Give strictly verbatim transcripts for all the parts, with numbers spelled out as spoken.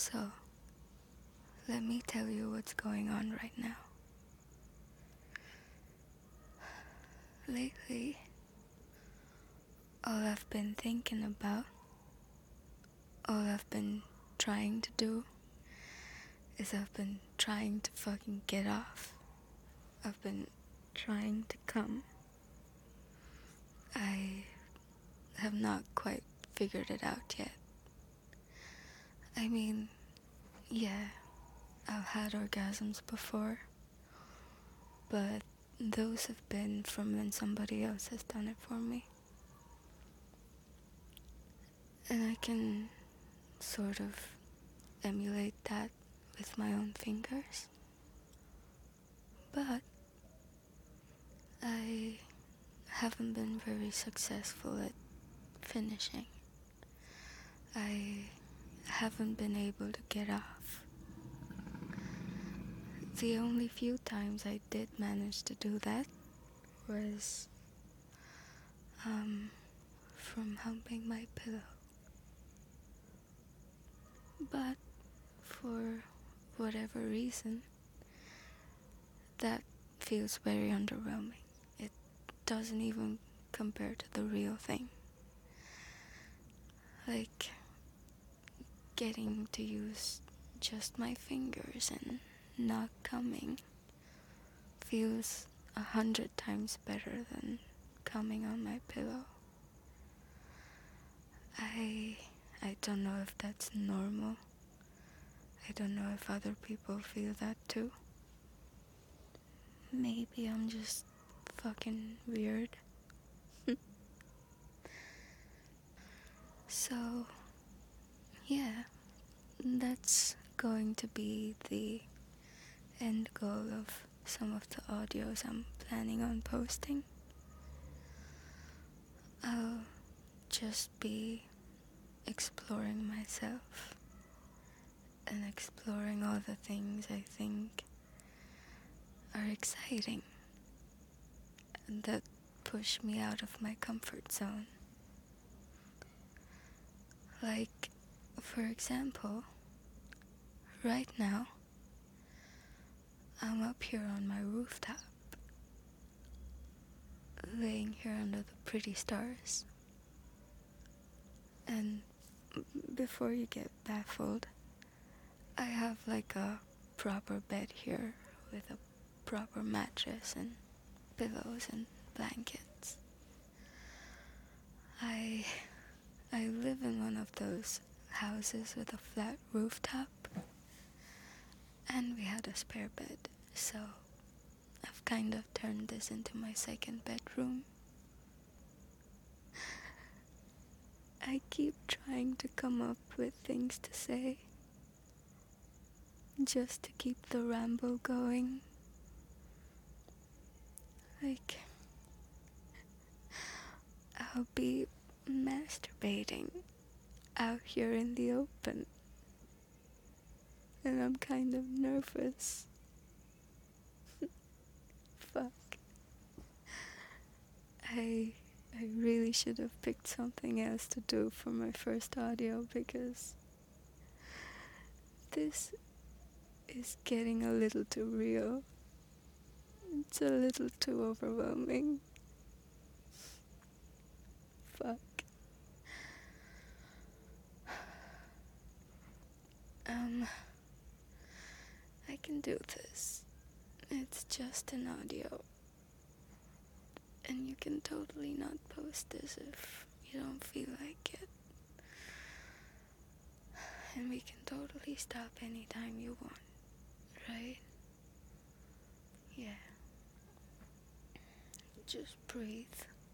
So, let me tell you what's going on right now. Lately, all I've been thinking about, all I've been trying to do, is I've been trying to fucking get off. I've been trying to come. I have not quite figured it out yet. I mean, yeah, I've had orgasms before, but those have been from when somebody else has done it for me. And I can sort of emulate that with my own fingers. But I haven't been very successful at finishing. I haven't been able to get off. The only few times I did manage to do that was um, from humping my pillow. But for whatever reason, that feels very underwhelming. It doesn't even compare to the real thing. Like getting to use just my fingers and not coming feels a hundred times better than coming on my pillow. I I don't know if that's normal. I don't know if other people feel that too. Maybe I'm just fucking weird. So, yeah, that's going to be the end goal of some of the audios I'm planning on posting. I'll just be exploring myself and exploring all the things I think are exciting and that push me out of my comfort zone. Like, for example, right now, I'm up here on my rooftop, laying here under the pretty stars. And before you get baffled, I have like a proper bed here with a proper mattress and pillows and blankets. I I live in one of those houses with a flat rooftop, and we had a spare bed, so I've kind of turned this into my second bedroom. I keep trying to come up with things to say, just to keep the ramble going. Like, I'll be masturbating out here in the open, and I'm kind of nervous. Fuck. I I really should have picked something else to do for my first audio, because this is getting a little too real. It's a little too overwhelming. Fuck. Um, I can do this. It's just an audio. And you can totally not post this if you don't feel like it. And we can totally stop anytime you want, right? Yeah. Just breathe.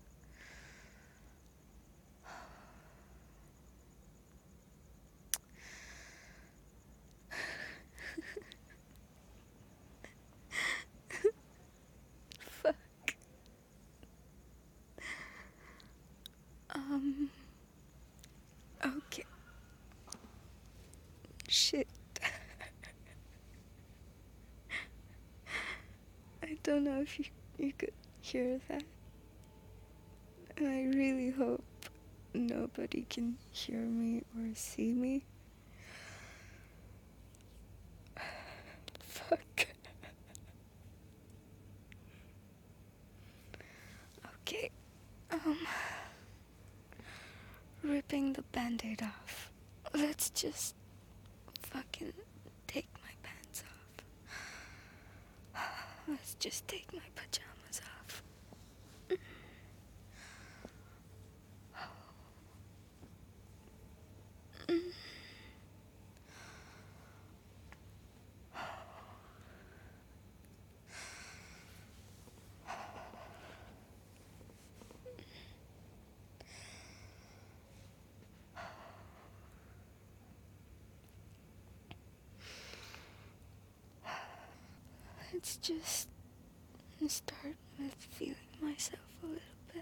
Fuck. Um. Okay. Shit. I don't know if you, you could hear that. And I really hope nobody can hear me or see me. let's just fucking take my pants off. Let's just take my pajamas off. Let's just start with feeling myself a little bit.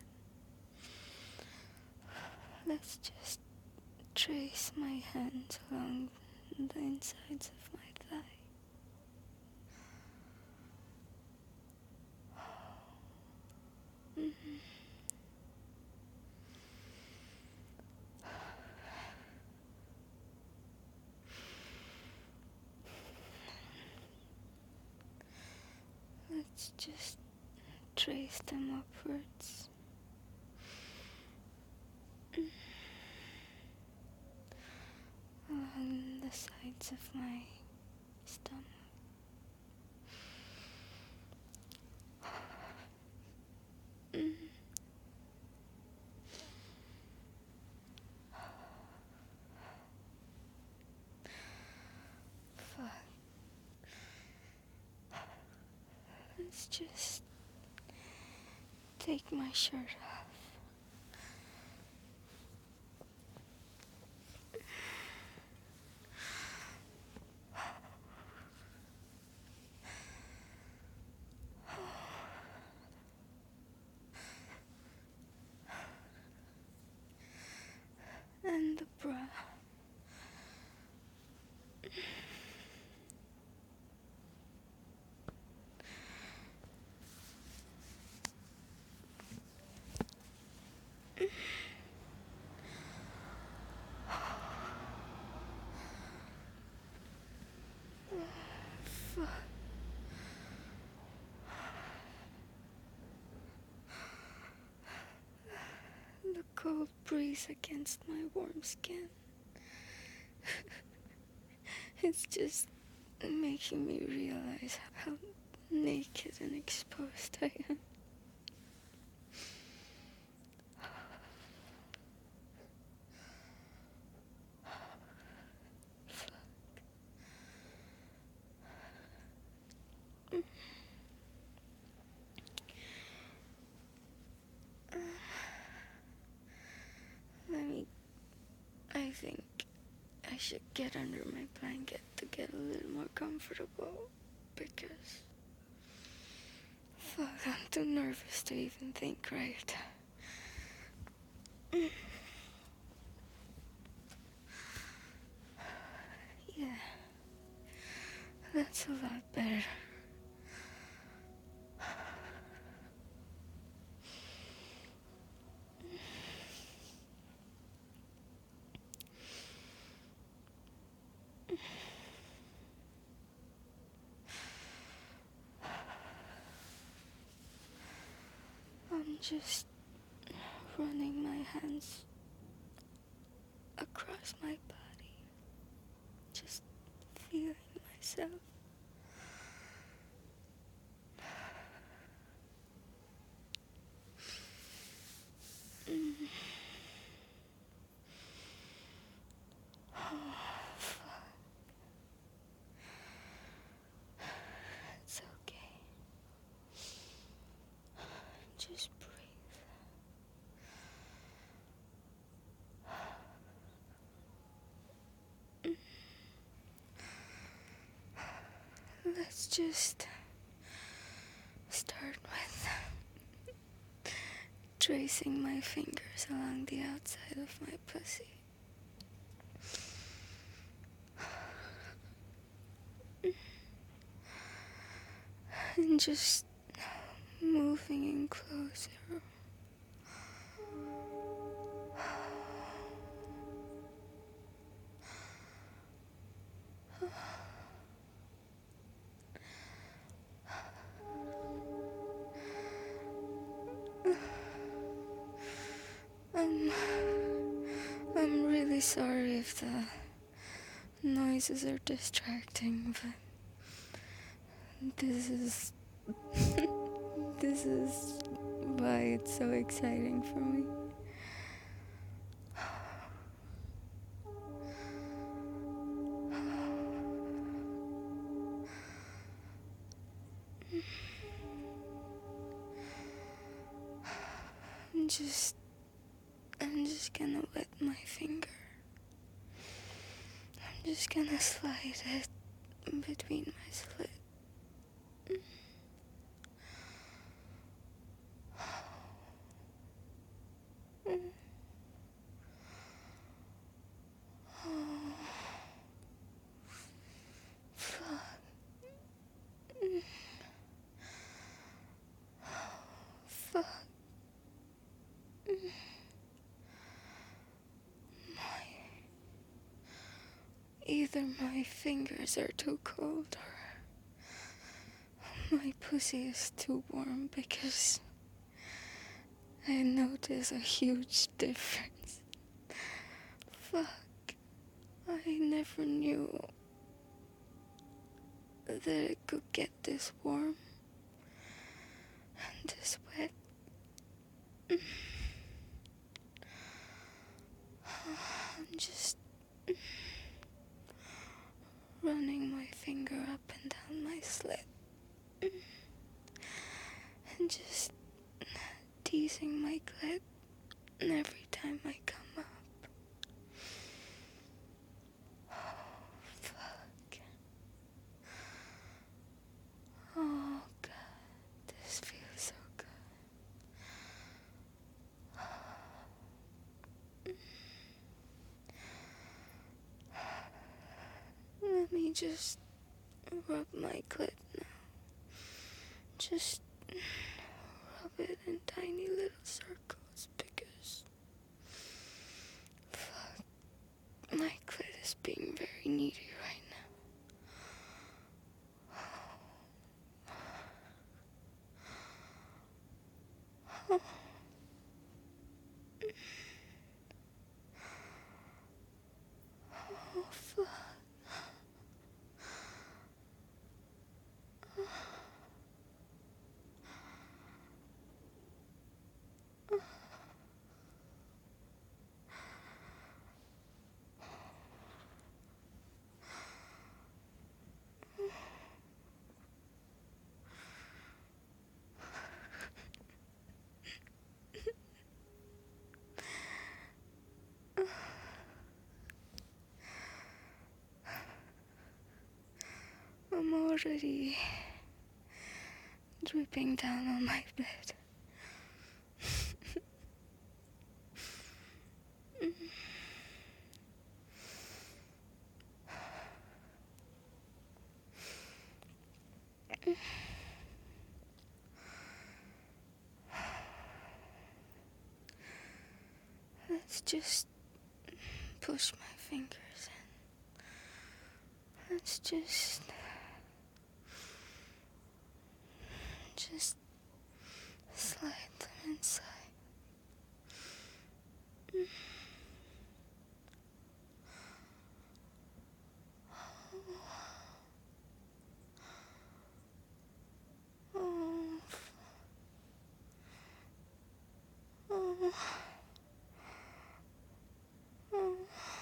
Let's just trace my hands along the insides of my thigh. Mm-hmm. Let's just trace them upwards. Along the sides of my stomach. Mm. Fuck. Let's just take my shirt off. And the bra. Fuck. The cold breeze against my warm skin. It's just making me realize how naked and exposed I am. Let me... I think I should get under my blanket to get a little more comfortable, because... Fuck, I'm too nervous to even think right. Yeah, that's a lot better. I'm just running my hands across my body, just feeling myself. Mm. Oh, fuck. It's okay. Just breathe. Let's just start with tracing my fingers along the outside of my pussy. And just moving in closer. I'm, I'm really sorry if the noises are distracting, but this is this is why it's so exciting for me. I'm just I'm just gonna wet my finger. I'm just gonna slide it between my slit. Fuck. Either my fingers are too cold or my pussy is too warm, because I notice a huge difference. Fuck. I never knew that it could get this warm and this wet. I'm just running my finger up and down my slit and just teasing my clit every time I come up. Fuck. Oh God, this feels so good. Let me just rub my clit now. Just rub it in tiny little circles, because fuck, my clit is being very needy right now. Oh fuck. I'm already dripping down on my bed. Let's just push my fingers in. Let's just just slide them inside. Oh, oh, oh,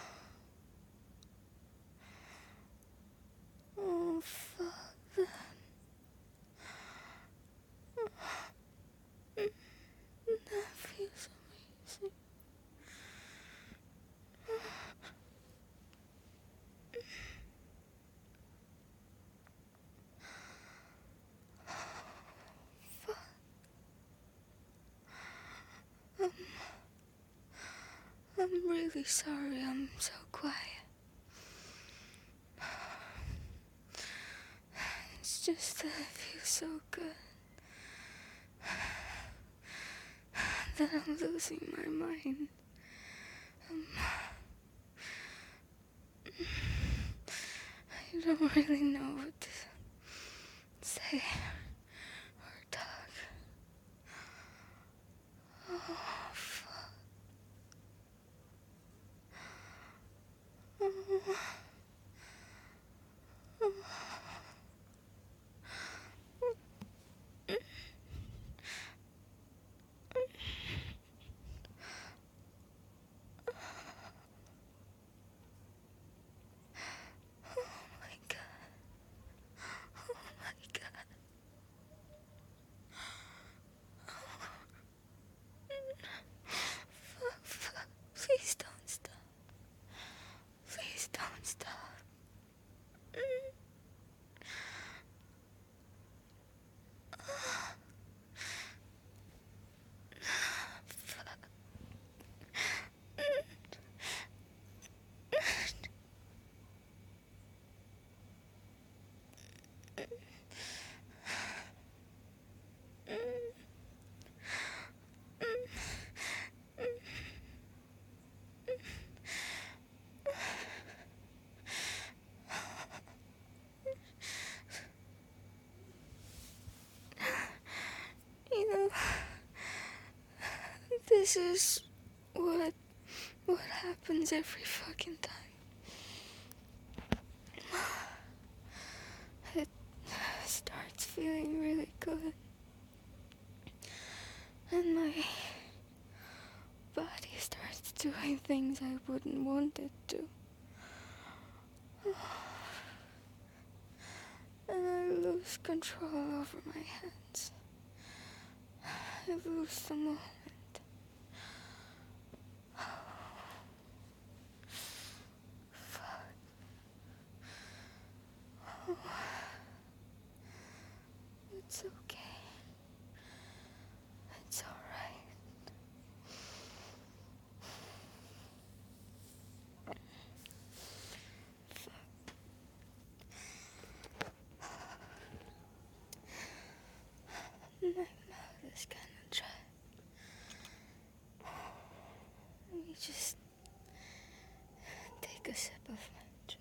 oh, fuck that. That feels amazing. Fuck. Um, I'm really sorry I'm so quiet. It's just that I feel so good that I'm losing my mind. Um, I don't really know what to say or talk. Oh, fuck. Oh. You know, this is what what happens every fucking time. It starts feeling really good, and my body starts doing things I wouldn't want it to. And I lose control over my hands. I lose the moment. Fuck. Oh. It's okay. It's alright. My mouth is kinda dry. Let me just take a sip of my drink.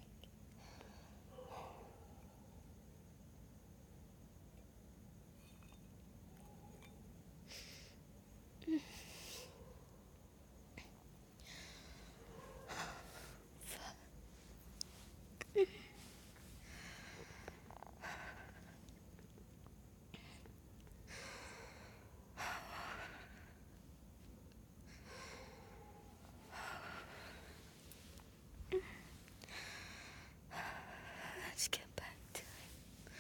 Let's get back to it.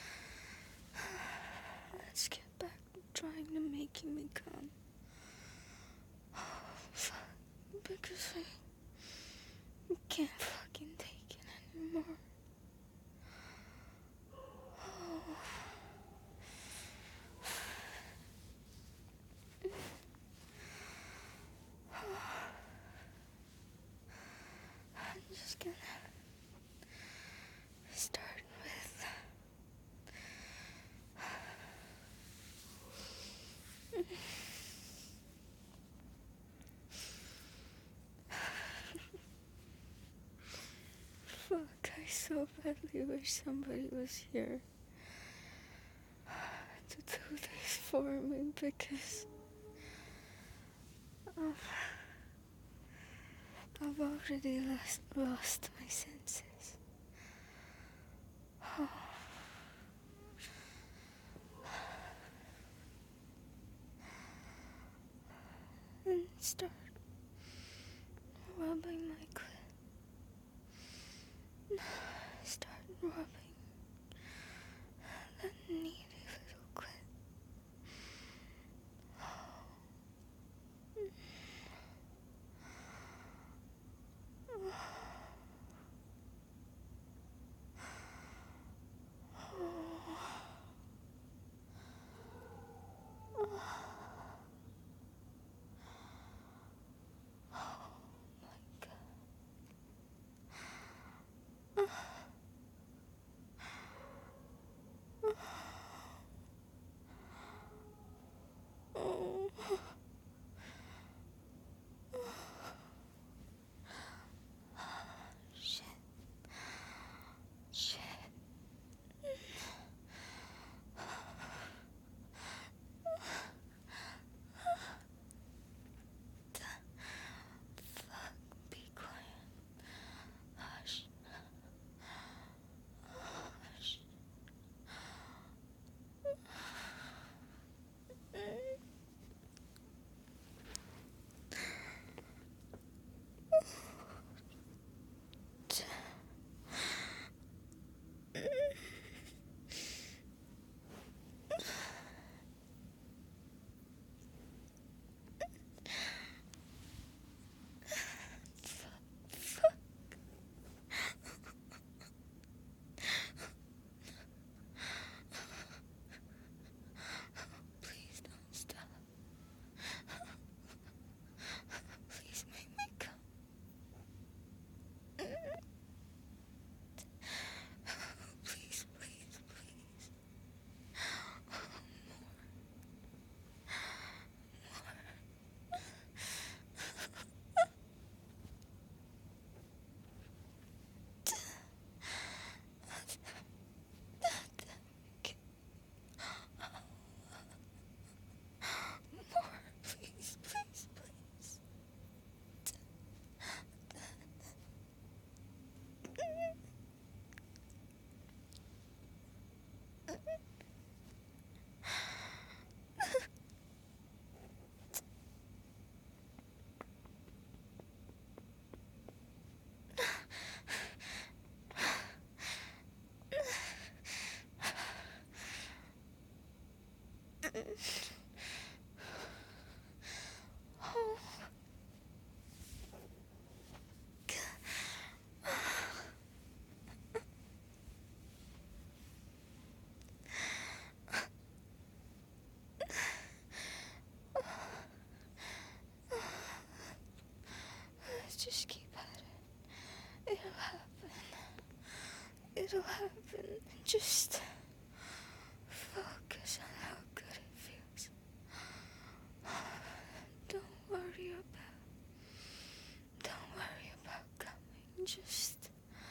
Let's get back to trying to make me come. Fuck. Because I can't fucking take it anymore. Oh. I'm just gonna start with fuck, I so badly wish somebody was here to do this for me because um, I've already lost, lost my senses. Oh. And start rubbing my clit. Start rubbing that needy little clit. Oh my God. it'll happen. Just focus on how good it feels. Don't worry about, don't worry about coming. Just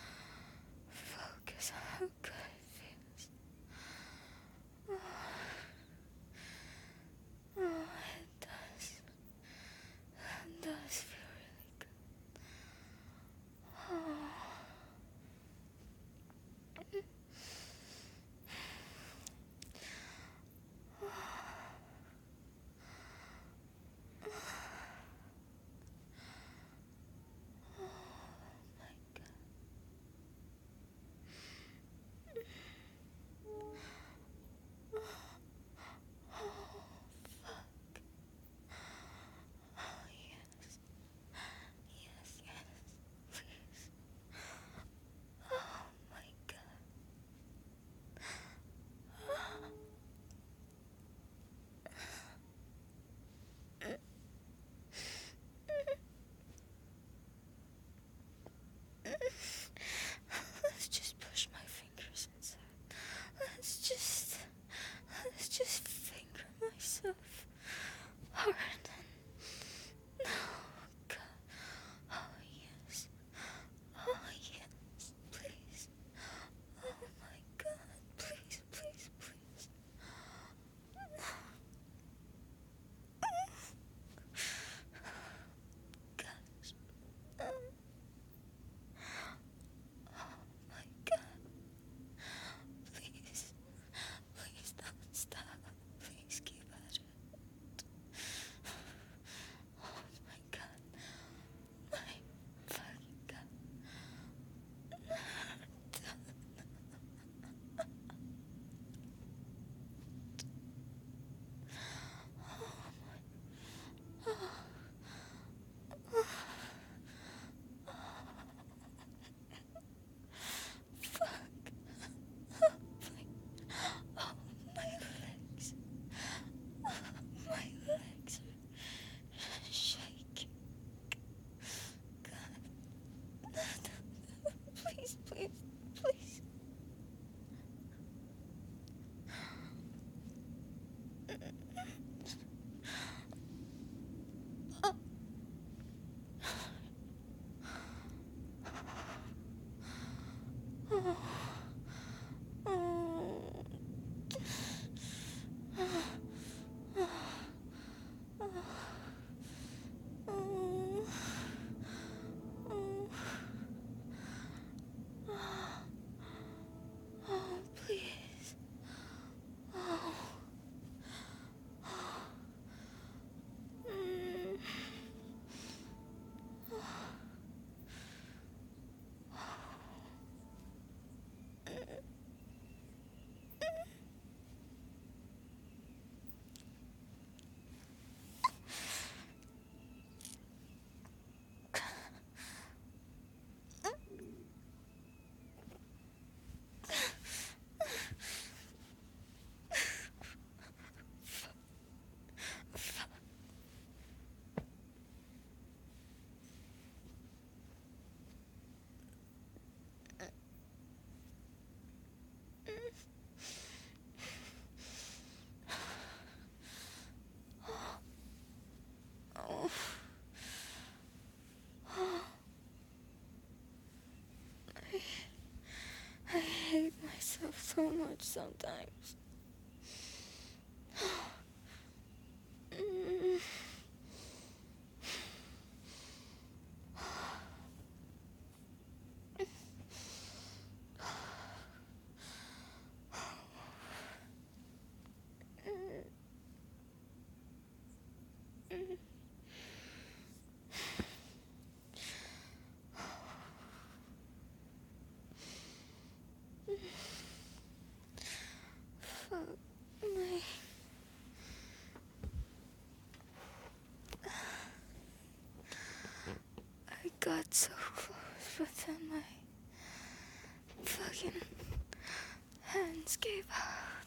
focus on how good it feels. Oh, oh it does. It does feel really good. Oh. Let's just push my fingers inside. Let's just, let's just finger myself hard. Oh, God. Oh, yes. Oh, yes. Please. Oh, my God. Please, please, please. Gosh. Oh, my God. Please. Please don't stop. Please keep at it. Oh, my God. My fucking God. Oh, my legs. My legs are shaking. God. Please, please, please. Oh. Oh. Oh. Oh. Oh, please. Oh. Mm. Oh. I, I hate myself so much sometimes. Mm. Fuck my. I got so close, but then my fucking hands gave out.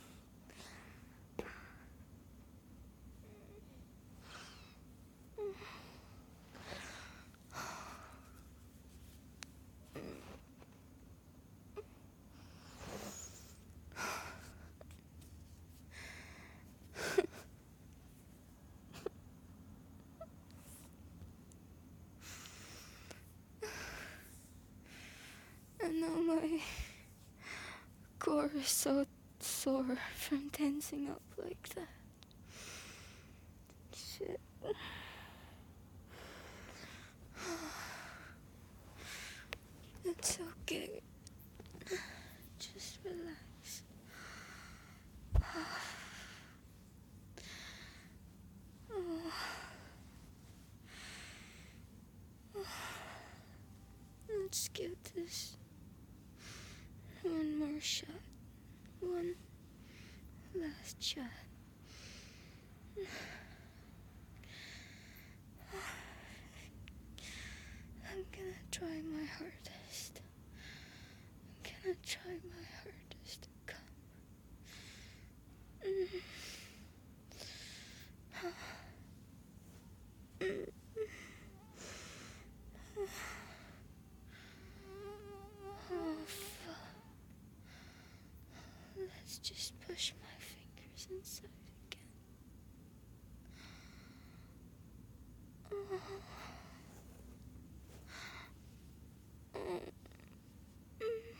Now my core is so sore from tensing up like that. Shit. It's okay. Just relax. Oh. Let's give this one more shot. One last shot. I'm gonna try my hardest. I'm gonna try my hardest to come. Mm. Mm. Oh, fuck. Let's just push my fingers inside again. Oh. Oh. Mm.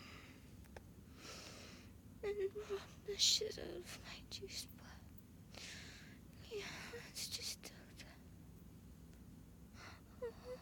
And rub the shit out of my juice spot. Yeah, let's just do that. Oh.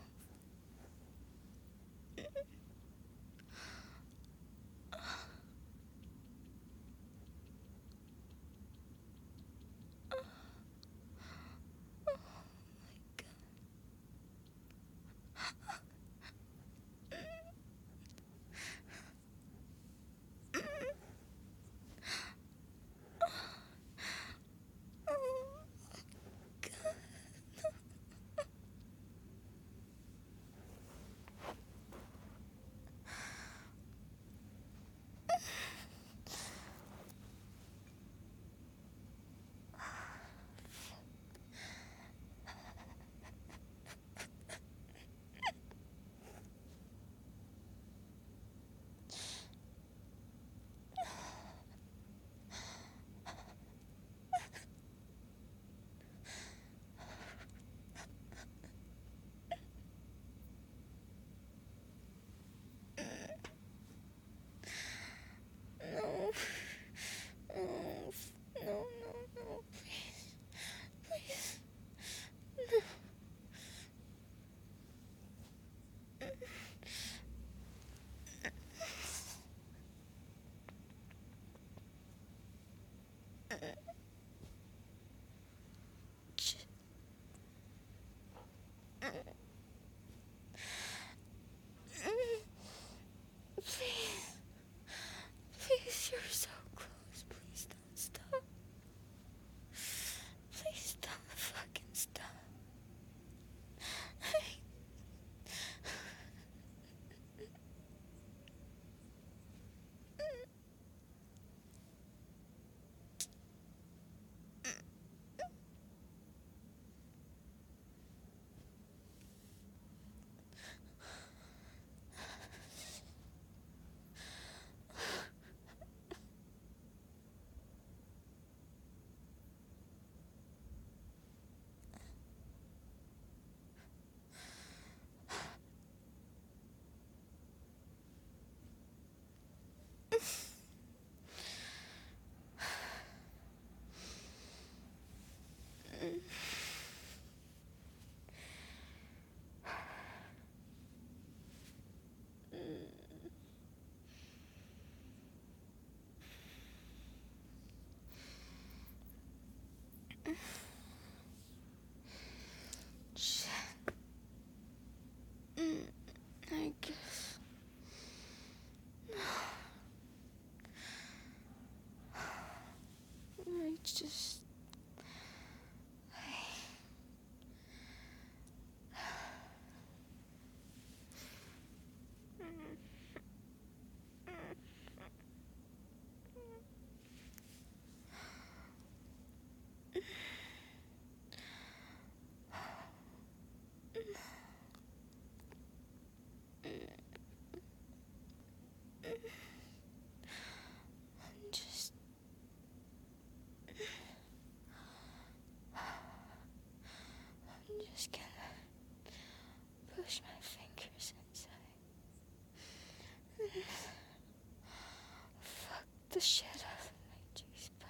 the shit out of my G-spot.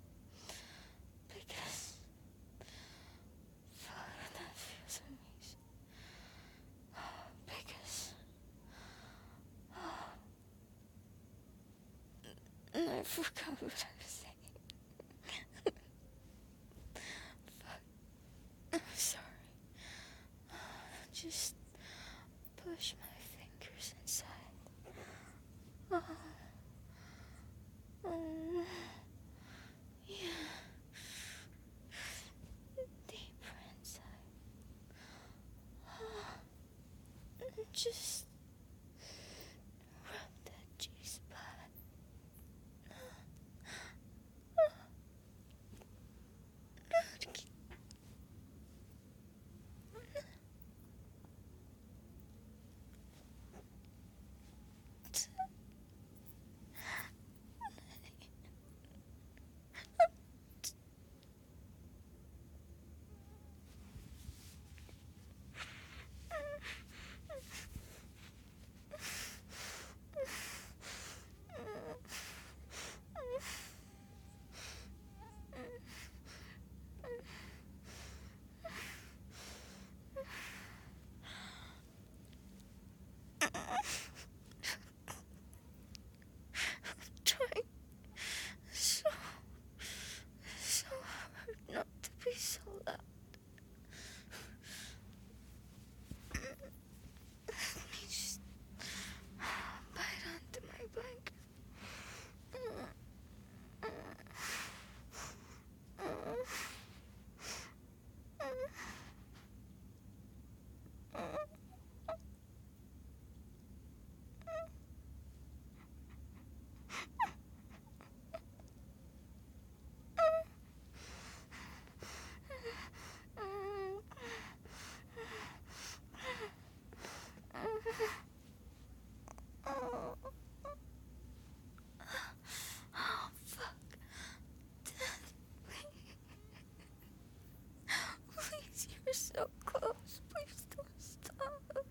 Because fuck, that feels amazing. Because and I forgot what I was saying. Fuck. I'm sorry. Just push my fingers inside. Oh. Oh. Yeah. Deeper inside. Oh. And just rub that G-spot. Trying so, so hard not to be so loud. Let me just bite onto my blanket. Oh, fuck. Please, you're so close. Please don't stop.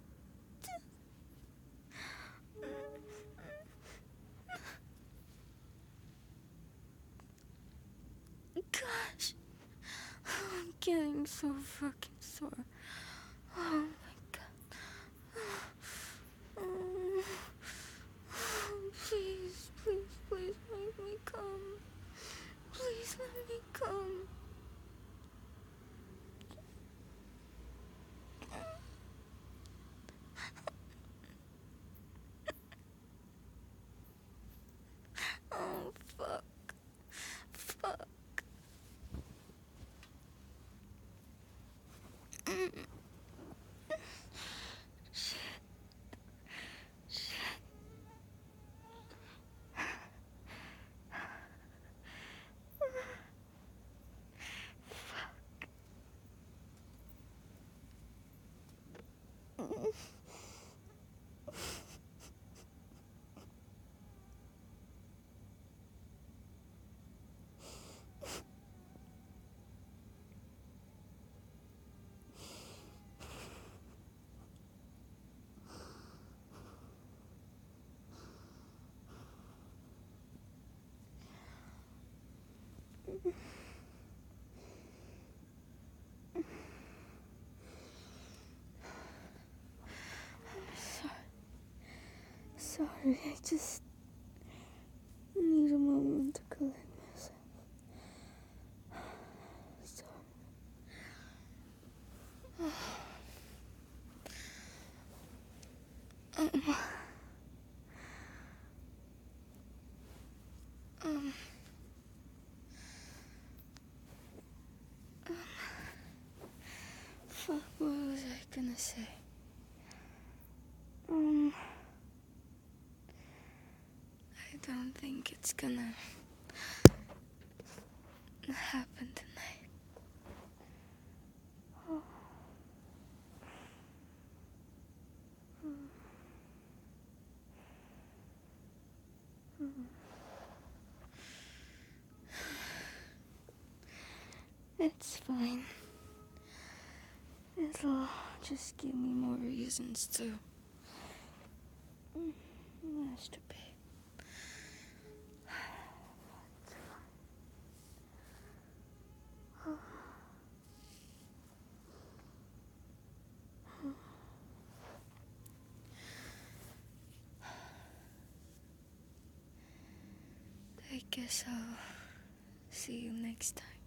Gosh. I'm getting so fucking sore. Oh my god. Oh, please, please, please make me come. Please let me come. Oh, fuck. Fuck. Shit. Shit. Sorry, I just need a moment to collect myself. Sorry. Um, um, um, fuck, what was I gonna say? Um, I don't think it's gonna happen tonight. Oh. Mm. Mm. It's fine. It'll just give me more reasons to masturbate. guess I'll see you next time.